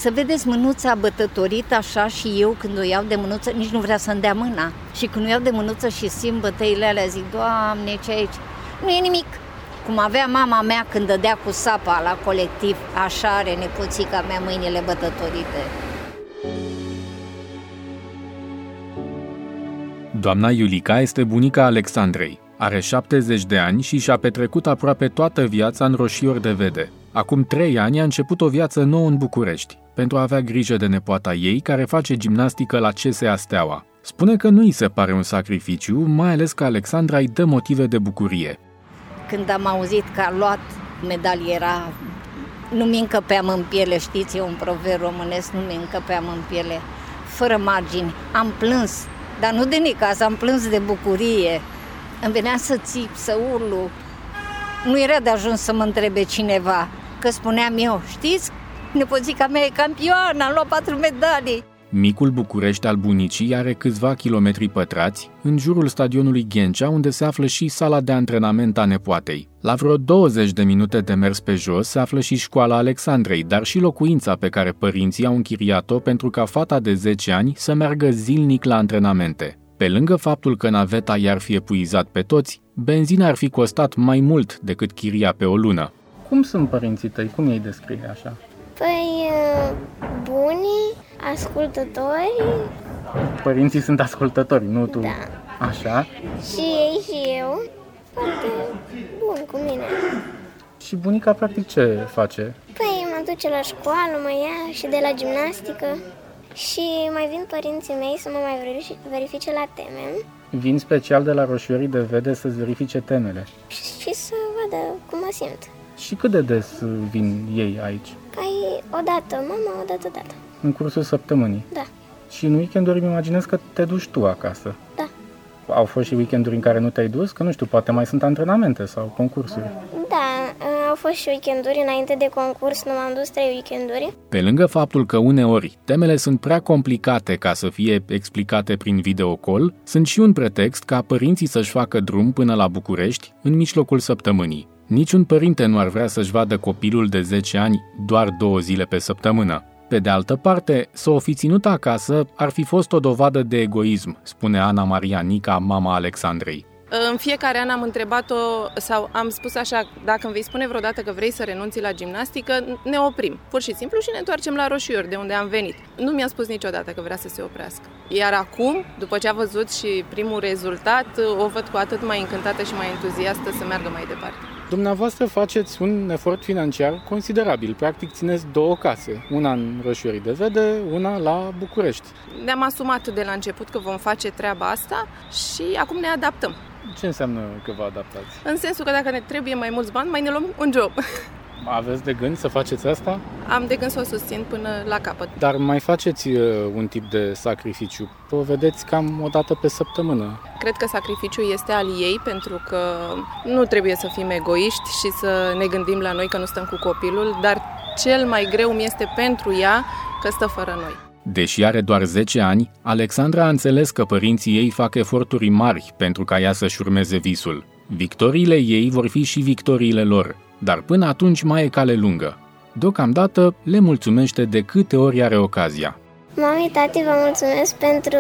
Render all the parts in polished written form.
Să vedeți mânuța bătătorită așa și eu când o iau de mânuță, nici nu vrea să-mi dea mâna. Și când o iau de mânuță și simt bătăile alea, zic, Doamne, ce aici? Nu e nimic. Cum avea mama mea când dădea cu sapa la colectiv, așa are nepoțica mea mâinile bătătorite. Doamna Iulica este bunica Alexandrei. Are 70 de ani și și-a petrecut aproape toată viața în Roșiori de Vede. Acum 3 ani a început o viață nouă în București, pentru a avea grijă de nepoata ei, care face gimnastică la CSA Steaua. Spune că nu îi se pare un sacrificiu, mai ales că Alexandra îi dă motive de bucurie. Când am auzit că a luat medaliera, nu mi încăpeam în piele, știți, e un proverb românesc, nu mi încăpeam în piele, fără margini. Am plâns, dar nu de necaz, am plâns de bucurie. Îmi venea să țip, să urlu. Nu era de ajuns să mă întrebe cineva, că spuneam eu, știți, nepoțica mea e campioană, am luat 4 medalii. Micul București al bunicii are câțiva kilometri pătrați, în jurul stadionului Ghencea, unde se află și sala de antrenament a nepoatei. La vreo 20 de minute de mers pe jos se află și școala Alexandrei, dar și locuința pe care părinții au închiriat-o pentru ca fata de 10 ani să meargă zilnic la antrenamente. Pe lângă faptul că naveta i-ar fi epuizat pe toți, benzina ar fi costat mai mult decât chiria pe o lună. Cum sunt părinții tăi? Cum îi descrie așa? Păi, buni, ascultători. Părinții sunt ascultători, nu tu? Da. Așa? Și ei și eu. Foarte bun cu mine. Și bunica practic ce face? Păi mă duce la școală, mă ia și de la gimnastică. Și mai vin părinții mei să mă mai verifice la teme. Vin special de la Roșiorii de Vede să-ți verifice temele. Și să vadă cum mă simt. Și cât de des vin ei aici? Păi o dată mama, o dată tata. În cursul săptămânii? Da. Și în weekenduri îmi imaginez că te duci tu acasă. Da. Au fost și weekenduri în care nu te-ai dus? Că nu știu, poate mai sunt antrenamente sau concursuri. Da, au fost și weekenduri. Înainte de concurs nu m-am dus 3 weekenduri. Pe lângă faptul că uneori temele sunt prea complicate ca să fie explicate prin videocall, sunt și un pretext ca părinții să-și facă drum până la București în mijlocul săptămânii. Niciun părinte nu ar vrea să-și vadă copilul de 10 ani doar 2 zile pe săptămână. Pe de altă parte, să o fi ținut acasă ar fi fost o dovadă de egoism, spune Ana Maria Nica, mama Alexandrei. În fiecare an am întrebat-o sau am spus așa, dacă îmi vei spune vreodată că vrei să renunți la gimnastică, ne oprim, pur și simplu, și ne întoarcem la Roșiori, de unde am venit. Nu mi-a spus niciodată că vrea să se oprească. Iar acum, după ce a văzut și primul rezultat, o văd cu atât mai încântată și mai entuziastă să meargă mai departe. Dumneavoastră faceți un efort financiar considerabil. Practic țineți 2 case. Una în Roșiorii de Vede, una la București. Ne-am asumat de la început că vom face treaba asta și acum ne adaptăm. Ce înseamnă că vă adaptați? În sensul că dacă ne trebuie mai mulți bani, mai ne luăm un job. Aveți de gând să faceți asta? Am de gând să o susțin până la capăt. Dar mai faceți un tip de sacrificiu. O vedeți cam o dată pe săptămână. Cred că sacrificiul este al ei, pentru că nu trebuie să fim egoiști și să ne gândim la noi că nu stăm cu copilul, dar cel mai greu mi este pentru ea că stă fără noi. Deși are doar 10 ani, Alexandra a înțeles că părinții ei fac eforturi mari pentru ca ea să-și urmeze visul. Victoriile ei vor fi și victoriile lor, dar până atunci mai e cale lungă. Deocamdată le mulțumește de câte ori are ocazia. Mami, tati, vă mulțumesc pentru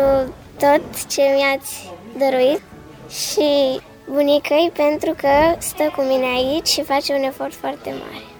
tot ce mi-ați dăruit și bunicăi pentru că stă cu mine aici și face un efort foarte mare.